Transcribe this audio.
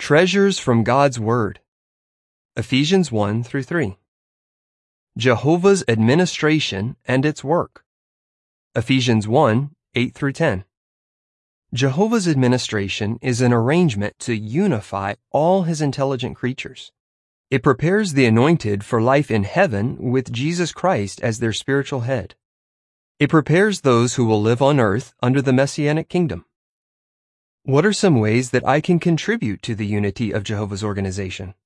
Treasures from God's Word. Ephesians 1-3. Jehovah's administration and its work. Ephesians 1:8-10. Jehovah's administration is an arrangement to unify all his intelligent creatures. It prepares the anointed for life in heaven with Jesus Christ as their spiritual head. It prepares those who will live on earth under the Messianic kingdom. What are some ways that I can contribute to the unity of Jehovah's organization?